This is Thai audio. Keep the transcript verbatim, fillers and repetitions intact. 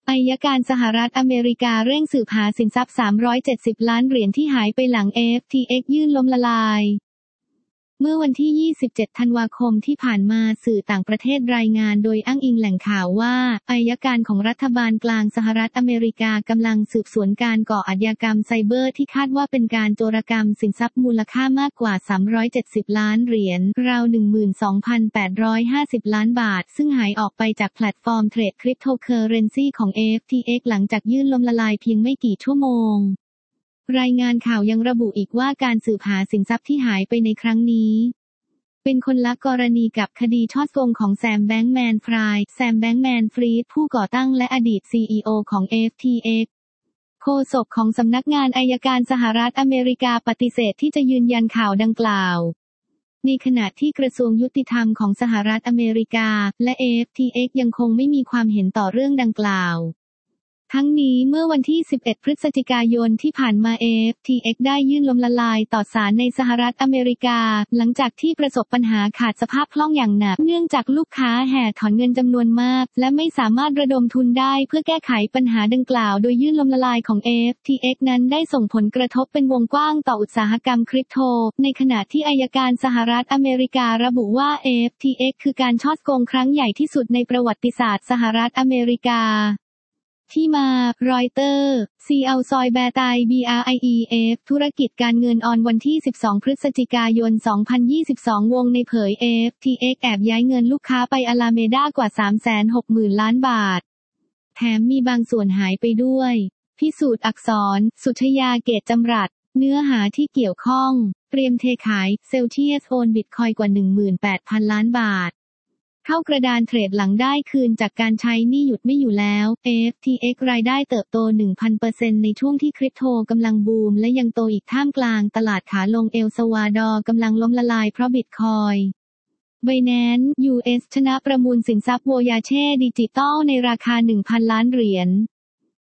อัยการสหรัฐอเมริกาเร่งสืบหาสินทรัพย์สามร้อยเจ็ดสิบล้านเหรียญที่หายไปหลัง เอ เอฟ ที เอ็กซ์ ยื่นล้มละลายเมื่อวันที่ยี่สิบเจ็ดธันวาคมที่ผ่านมาสื่อต่างประเทศรายงานโดยอ้างอิงแหล่งข่าวว่าอัยการของรัฐบาลกลางสหรัฐอเมริกากำลังสืบสวนการก่ออาชญากรรมไซเบอร์ที่คาดว่าเป็นการโจรกรรมสินทรัพย์มูลค่ามากกว่าสามร้อยเจ็ดสิบล้านเหรียญราว หนึ่งหมื่นสองพันแปดร้อยห้าสิบล้านบาทซึ่งหายออกไปจากแพลตฟอร์มเทรดคริปโตเคอเรนซีของ เอ เอฟ ที เอ็กซ์ หลังจากยื่นล้มละลายเพียงไม่กี่ชั่วโมงรายงานข่าวยังระบุอีกว่าการสืบหาสินทรัพย์ที่หายไปในครั้งนี้เป็นคนละกรณีกับคดีช่อโกงของแซมแบงก์แมนฟรายแซมแบงก์แมนฟรีดผู้ก่อตั้งและอดีต ซี อี โอ ของ เอ เอฟ ที เอ็กซ์ โฆษกของสำนักงานอัยการสหรัฐอเมริกาปฏิเสธที่จะยืนยันข่าวดังกล่าวในขณะที่กระทรวงยุติธรรมของสหรัฐอเมริกาและ เอ เอฟ ที เอ็กซ์ ยังคงไม่มีความเห็นต่อเรื่องดังกล่าวทั้งนี้เมื่อวันที่สิบเอ็ดพฤศจิกายนที่ผ่านมา เอ เอฟ ที เอ็กซ์ ได้ยื่นล้มละลายต่อศาลในสหรัฐอเมริกาหลังจากที่ประสบปัญหาขาดสภาพคล่องอย่างหนักเนื่องจากลูกค้าแห่ถอนเงินจำนวนมากและไม่สามารถระดมทุนได้เพื่อแก้ไขปัญหาดังกล่าวโดยยื่นล้มละลายของ เอ เอฟ ที เอ็กซ์ นั้นได้ส่งผลกระทบเป็นวงกว้างต่ออุตสาหกรรมคริปโตในขณะที่อัยการสหรัฐอเมริการะบุว่า เอ เอฟ ที เอ็กซ์ คือการฉ้อโกงครั้งใหญ่ที่สุดในประวัติศาสตร์สหรัฐอเมริกาที่มารอยเตอร์ ซี อัล ซอยแบร์ไต บี อาร์ ไอ อี เอฟ ธุรกิจการเงินออนวันที่สิบสองพฤศจิกายนสองพันยี่สิบสองวงในเผย เอ เอฟ ที เอ็กซ์ แอบย้ายเงินลูกค้าไปอาลาเมดากว่า สามแสนหกหมื่นล้านบาทแถมมีบางส่วนหายไปด้วยพิสูจน์อักษรสุชยาเกตจำรัดเนื้อหาที่เกี่ยวข้องเตรียมเทขายเซลเซียสโอนบิตคอยกว่า หนึ่งหมื่นแปดพันล้านบาทเข้ากระดานเทรดหลังได้คืนจากการใช้หนี้หยุดไม่อยู่แล้ว เอ เอฟ ที เอ็กซ์ รายได้เติบโต หนึ่งพันเปอร์เซ็นต์ ในช่วงที่คริปโตกำลังบูมและยังโตอีกท่ามกลางตลาดขาลงเอลซัลวาดอร์กำลังล้มละลายเพราะบิตคอยน์ Binance ยู เอส ชนะประมูลสินทรัพย์โวยาเช่ดิจิตอลในราคา หนึ่งพันล้านเหรียญ